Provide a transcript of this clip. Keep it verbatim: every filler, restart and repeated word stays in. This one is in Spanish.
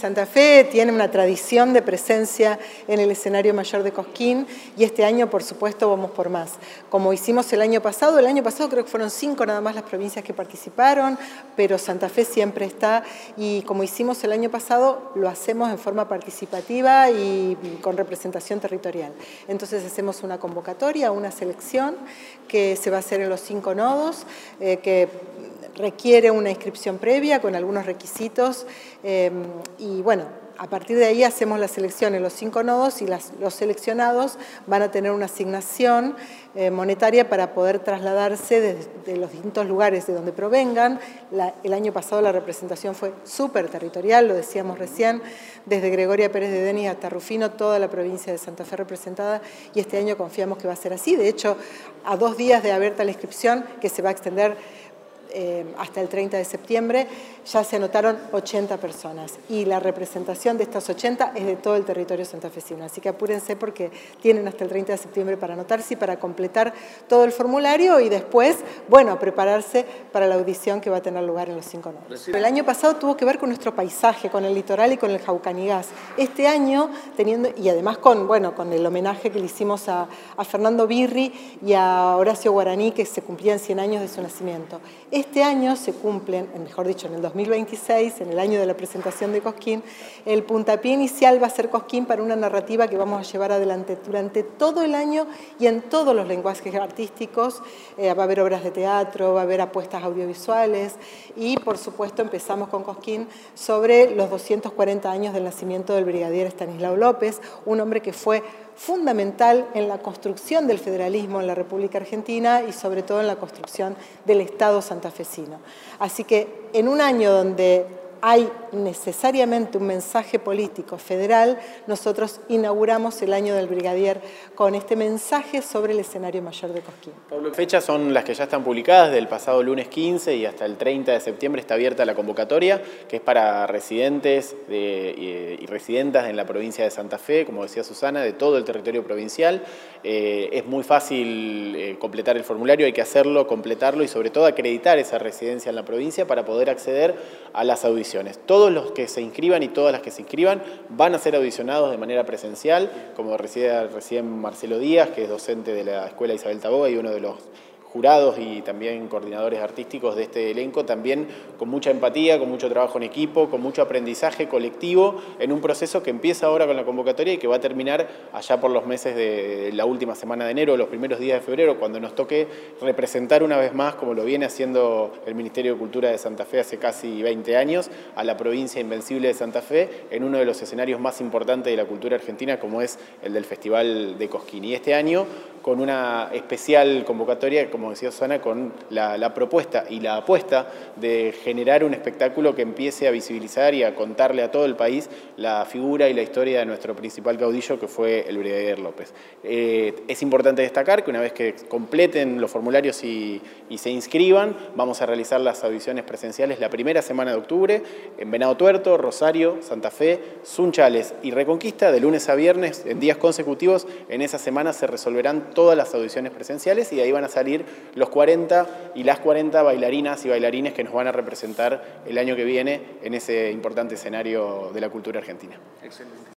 Santa Fe tiene una tradición de presencia en el escenario mayor de Cosquín y este año, por supuesto, vamos por más. Como hicimos el año pasado, el año pasado creo que fueron cinco nada más las provincias que participaron, pero Santa Fe siempre está y como hicimos el año pasado, lo hacemos en forma participativa y con representación territorial. Entonces hacemos una convocatoria, una selección que se va a hacer en los cinco nodos, eh, que requiere una inscripción previa con algunos requisitos eh, y bueno, a partir de ahí hacemos la selección en los cinco nodos y las, los seleccionados van a tener una asignación eh, monetaria para poder trasladarse desde de los distintos lugares de donde provengan. La, el año pasado la representación fue súper territorial, lo decíamos recién, desde Gregoria Pérez de Denis hasta Rufino, toda la provincia de Santa Fe representada y este año confiamos que va a ser así. De hecho, a dos días de abierta la inscripción, que se va a extender Eh, hasta el treinta de septiembre, ya se anotaron ochenta personas y la representación de estas ochenta es de todo el territorio santafesino, así que apúrense porque tienen hasta el treinta de septiembre para anotarse y para completar todo el formulario y después, bueno, prepararse para la audición que va a tener lugar en los cinco nodos. El año pasado tuvo que ver con nuestro paisaje, con el litoral y con el Jaucanigás. Este año, teniendo, y además con, bueno, con el homenaje que le hicimos a, a Fernando Birri y a Horacio Guaraní, que se cumplían cien años de su nacimiento. Este año se cumplen, mejor dicho, en el dos mil veintiséis, en el año de la presentación de Cosquín, el puntapié inicial va a ser Cosquín para una narrativa que vamos a llevar adelante durante todo el año y en todos los lenguajes artísticos. Eh, va a haber obras de teatro, va a haber apuestas audiovisuales y, por supuesto, empezamos con Cosquín sobre los doscientos cuarenta años del nacimiento del brigadier Estanislao López, un hombre que fue fundamental en la construcción del federalismo en la República Argentina y sobre todo en la construcción del Estado santafesino. Así que en un año donde hay necesariamente un mensaje político federal, nosotros inauguramos el año del brigadier con este mensaje sobre el escenario mayor de Cosquín. Pablo, fechas son las que ya están publicadas, del pasado lunes quince y hasta el treinta de septiembre está abierta la convocatoria, que es para residentes de, y, y residentas en la provincia de Santa Fe, como decía Susana, de todo el territorio provincial. Eh, es muy fácil eh, completar el formulario, hay que hacerlo, completarlo y sobre todo acreditar esa residencia en la provincia para poder acceder a las audiciones. Todos los que se inscriban y todas las que se inscriban van a ser audicionados de manera presencial, como decía recién Marcelo Díaz, que es docente de la Escuela Isabel Taboga y uno de los jurados y también coordinadores artísticos de este elenco, también con mucha empatía, con mucho trabajo en equipo, con mucho aprendizaje colectivo en un proceso que empieza ahora con la convocatoria y que va a terminar allá por los meses de la última semana de enero, los primeros días de febrero, cuando nos toque representar una vez más, como lo viene haciendo el Ministerio de Cultura de Santa Fe hace casi veinte años, a la provincia invencible de Santa Fe en uno de los escenarios más importantes de la cultura argentina, como es el del Festival de Cosquín. Y este año con una especial convocatoria, como decía Susana, con la, la propuesta y la apuesta de generar un espectáculo que empiece a visibilizar y a contarle a todo el país la figura y la historia de nuestro principal caudillo, que fue el brigadier López. Eh, es importante destacar que una vez que completen los formularios y, y se inscriban, vamos a realizar las audiciones presenciales la primera semana de octubre en Venado Tuerto, Rosario, Santa Fe, Sunchales y Reconquista, de lunes a viernes, en días consecutivos. En esa semana se resolverán todas las audiciones presenciales y de ahí van a salir los cuarenta y las cuarenta bailarinas y bailarines que nos van a representar el año que viene en ese importante escenario de la cultura argentina. Excelente.